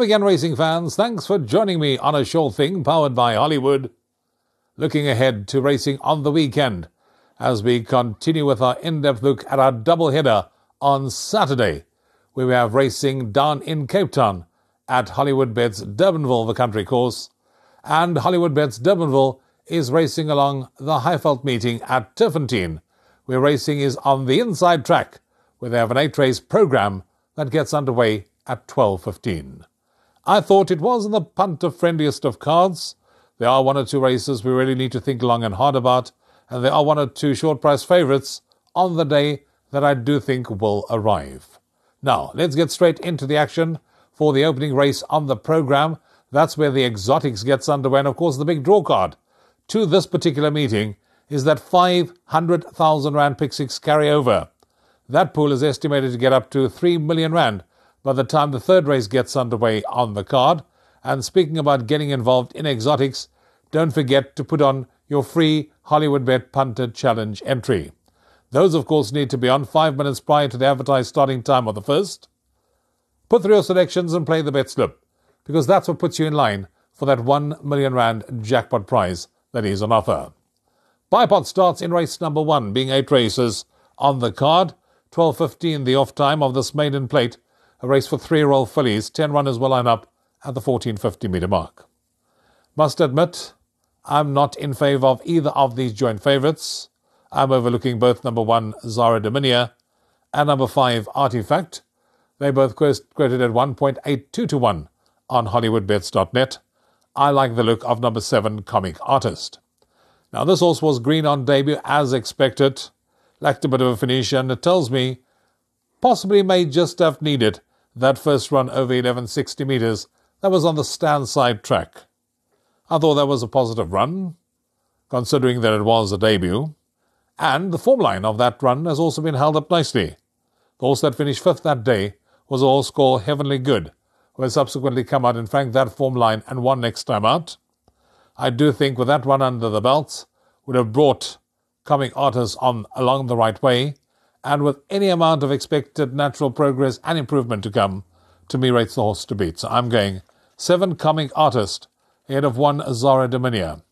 Again, racing fans, thanks for joining me on a Sure Thing powered by Hollywood. Looking ahead to racing on the weekend as we continue with our in-depth look at our doubleheader on Saturday, where we have racing down in Cape Town at Hollywood Bets Durbanville, the country course, and Hollywood Bets Durbanville is racing along the Highveld meeting at Turffontein, where racing is on the inside track, where they have an 8-race program that gets underway at 12:15. I thought it was in the punter-friendliest of cards. There are one or two races we really need to think long and hard about, and there are one or two short-price favourites on the day that I do think will arrive. Now, let's get straight into the action for the opening race on the program. That's where the exotics gets underway, and of course the big draw card to this particular meeting is that 500,000 Rand Pick 6 carryover. That pool is estimated to get up to 3 million Rand by the time the third race gets underway on the card. And speaking about getting involved in exotics, don't forget to put on your free Hollywood Bet Punter Challenge entry. Those, of course, need to be on 5 minutes prior to the advertised starting time of the first. Put through your selections and play the bet slip, because that's what puts you in line for that 1 million Rand jackpot prize that is on offer. Bipod starts in race number 1, being 8 races on the card. 12:15 the off time of this maiden plate, a race for 3-year-old fillies. 10 runners will line up at the 1450-metre mark. Must admit, I'm not in favour of either of these joint favourites. I'm overlooking both number 1, Zara Dominia, and number 5, Artifact. They both quoted at 1.82 to 1 on HollywoodBets.net. I like the look of number 7, Comic Artist. Now, this horse was green on debut as expected. Lacked a bit of a finish, and it tells me possibly may just have needed that first run over 1160 metres that was on the stand-side track. I thought that was a positive run, considering that it was a debut, and the form line of that run has also been held up nicely. The horse that finished 5th that day was a horse called Heavenly Good, who has subsequently come out and franked that form line and won next time out. I do think with that run under the belt would have brought Comic Artists on along the right way, and with any amount of expected natural progress and improvement to come, to me rates the horse to beat. So I'm going 7 Comic Artist ahead of 1 Zara Dominia,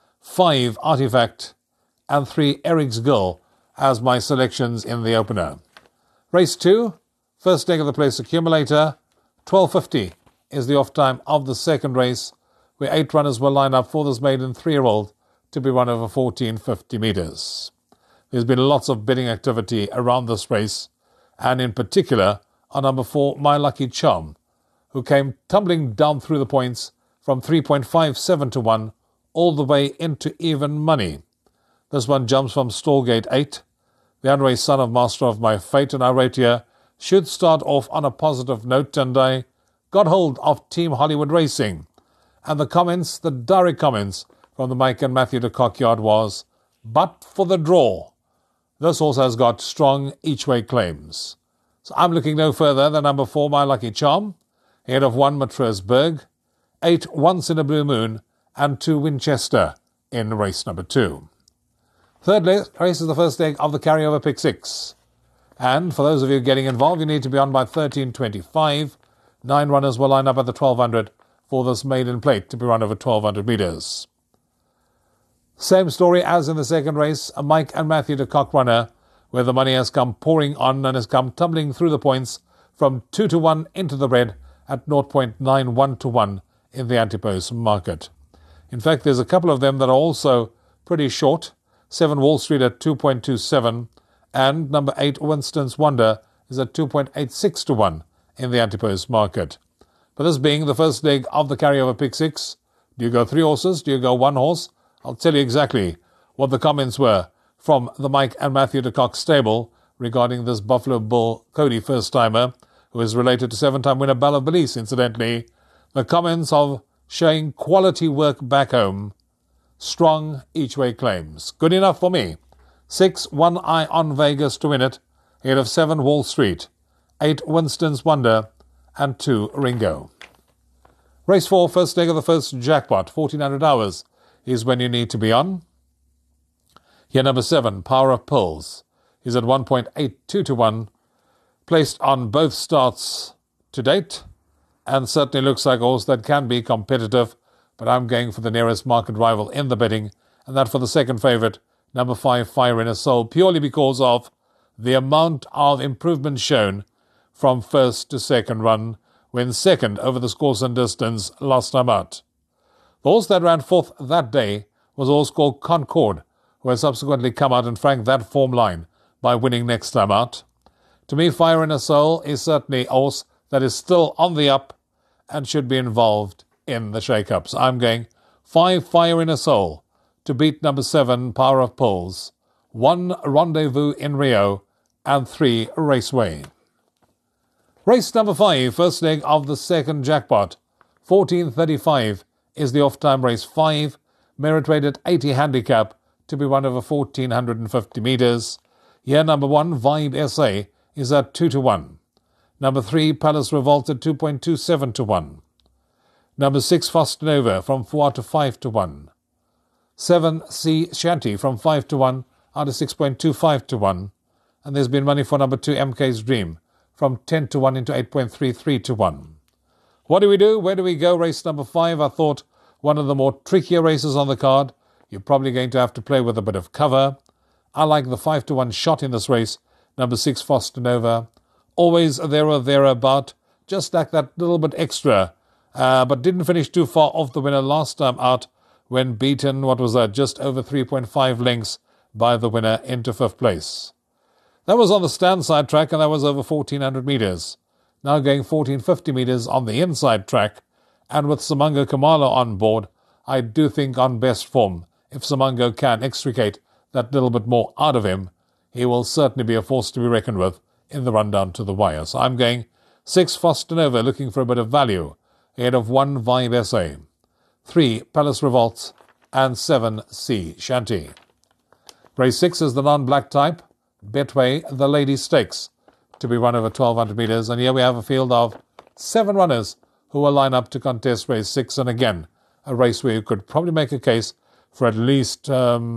5 Artifact, and 3 Eric's Girl as my selections in the opener. Race 2, first leg of the place accumulator, 12:50 is the off time of the second race, where 8 runners will line up for this maiden 3-year-old to be run over 1450 metres. There's been lots of bidding activity around this race, and in particular on number 4, My Lucky Charm, who came tumbling down through the points from 3.57 to 1 all the way into even money. This one jumps from Stallgate 8, the unraced son of Master of My Fate, and I rate here should start off on a positive note, and I got hold of Team Hollywood Racing. And the direct comments from the Mike and Matthew de Kock yard was, but for the draw, this horse has got strong each-way claims. So I'm looking no further than number 4, My Lucky Charm, ahead of 1, Matreusberg, 8, Once in a Blue Moon, and 2, Winchester in race number 2. Third race is the first leg of the carryover Pick 6. And for those of you getting involved, you need to be on by 13:25. 9 runners will line up at the 1200 for this maiden plate to be run over 1200 metres. Same story as in the second race, a Mike and Matthew de Kock runner, where the money has come pouring on and has come tumbling through the points from 2 to 1 into the red at 0.91 to 1 in the Antipose market. In fact, there's a couple of them that are also pretty short. 7 Wall Street at 2.27, and number 8 Winston's Wonder is at 2.86 to 1 in the Antipose market. But this being the first leg of the carryover Pick 6, do you go 3 horses? Do you go 1 horse? I'll tell you exactly what the comments were from the Mike and Matthew de Kock stable regarding this Buffalo Bull Cody first-timer, who is related to 7-time winner Bella Belize, incidentally. The comments of showing quality work back home. Strong each-way claims. Good enough for me. 6, One Eye on Vegas to win it, ahead of 7 Wall Street, 8 Winston's Wonder, and 2 Ringo. Race 4, first leg of the first jackpot, 1400 hours, is when you need to be on. Here number 7, Power of Pearls, is at 1.82 to 1, placed on both starts to date. and certainly looks like a horse that can be competitive, but I'm going for the nearest market rival in the betting, and that for the second favourite, number 5, Fire in a Soul, purely because of the amount of improvement shown from first to second run, when second over the course and distance last time out. The horse that ran fourth that day was a horse called Concord, who has subsequently come out and franked that form line by winning next time out. To me, Fire in a Soul is certainly a horse that is still on the up and should be involved in the shake-ups. I'm going 5, Fire in a Soul, to beat number 7, Power of Pulls, 1, Rendezvous in Rio, and 3, Raceway. Race number 5, first leg of the second jackpot. 1435 is the off-time race 5, merit rated 80 handicap, to be run over 1450 metres. Here number 1, Vibe SA, is at 2-1. Number 3, Palace Revolt at 2.27-1. Number 6, Fastanova from 4 to 5-1. 7, C Shanty from 5-1 out of 6.25-1. And there's been money for number 2, MK's Dream, from 10-1 into 8.33-1. What do we do? Where do we go? Race number 5, I thought one of the more trickier races on the card. You're probably going to have to play with a bit of cover. I like the 5-1 shot in this race, number 6, Fastanova. Always there or thereabout, just like that little bit extra, but didn't finish too far off the winner last time out when beaten, just over 3.5 lengths by the winner into 5th place. That was on the stand side track, and that was over 1,400 metres. Now going 1,450 metres on the inside track, and with Simango Kamala on board, I do think on best form, if Simango can extricate that little bit more out of him, he will certainly be a force to be reckoned with in the run down to the wire. So I'm going 6, Fastanova, looking for a bit of value, ahead of 1, Vibe SA, 3, Palace Revolt, and 7, C Shanty. Race 6 is the non-black type, Betway, the Lady Stakes, to be run over 1,200 metres. And here we have a field of 7 runners who will line up to contest race 6. And again, a race where you could probably make a case for at least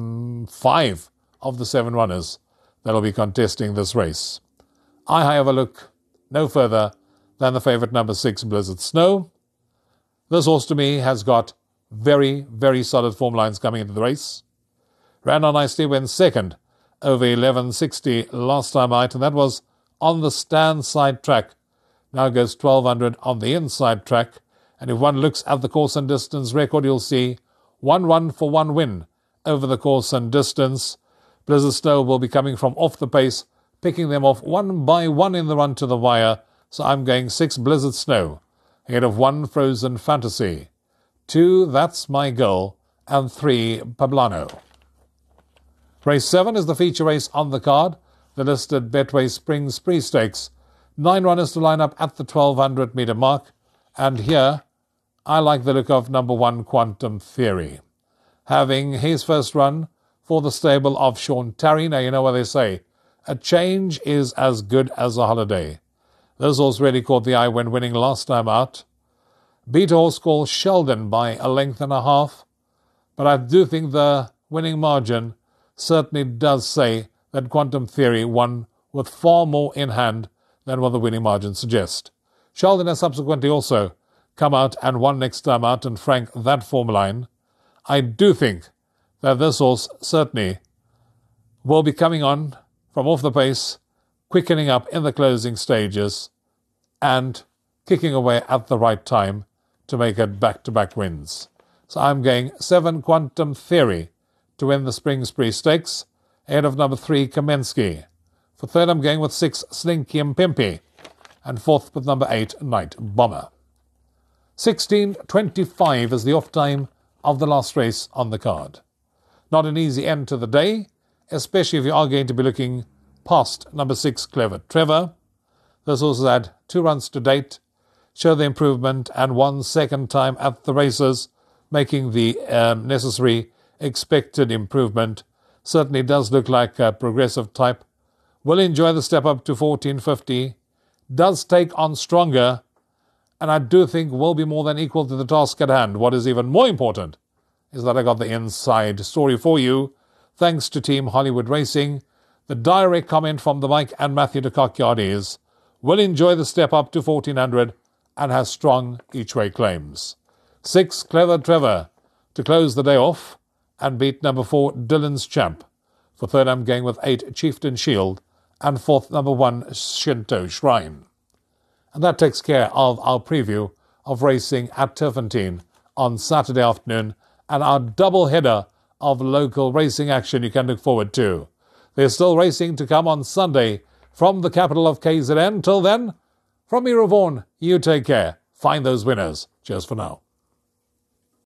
5 of the 7 runners that will be contesting this race. I, however, look no further than the favourite number 6, Blizzard Snow. This horse to me has got very, very solid form lines coming into the race. Ran on nicely, went second over 1160 last time out, and that was on the stand side track. Now goes 1,200 on the inside track, and if one looks at the course and distance record, you'll see 1 run for 1 win over the course and distance. Blizzard Snow will be coming from off the pace, picking them off 1 by 1 in the run to the wire. So I'm going 6, Blizzard Snow, ahead of 1, Frozen Fantasy, 2, That's My Girl, and 3, Poblano. Race 7 is the feature race on the card, the listed Betway Spring Spree Stakes. 9 runners to line up at the 1,200 metre mark, and here I like the look of number 1, Quantum Theory, having his first run for the stable of Sean Tarry. Now, you know what they say, a change is as good as a holiday. This horse really caught the eye when winning last time out. Beat a horse called Sheldon by a length and a half, but I do think the winning margin certainly does say that Quantum Theory won with far more in hand than what the winning margin suggests. Sheldon has subsequently also come out and won next time out and frank that form line. I do think that this horse certainly will be coming on from off the pace, quickening up in the closing stages, and kicking away at the right time to make it back-to-back wins. So I'm going 7, Quantum Theory, to win the Spring Spree Stakes, ahead of number 3, Kamensky. For third, I'm going with 6, Slinky and Pimpy, and fourth with number 8, Night Bomber. 16:25 is the off time of the last race on the card. Not an easy end to the day, especially if you are going to be looking past number 6, Clever Trevor. This horse has had 2 runs to date, show the improvement, and 1 second time at the races, making the necessary expected improvement. Certainly does look like a progressive type. Will enjoy the step up to 1450. Does take on stronger, and I do think will be more than equal to the task at hand. What is even more important is that I got the inside story for you, thanks to Team Hollywood Racing. The direct comment from the Mike and Matthew de Cock yard is, will enjoy the step up to 1400. and has strong each-way claims. 6, Clever Trevor, to close the day off and beat number 4, Dylan's Champ. For third, I'm going with 8, Chieftain Shield, and fourth, number 1, Shinto Shrine. And that takes care of our preview of racing at Turfentine on Saturday afternoon and our double header of local racing action you can look forward to. There's still racing to come on Sunday from the capital of KZN. Till then, from me, Ravon, you take care. Find those winners. Cheers for now.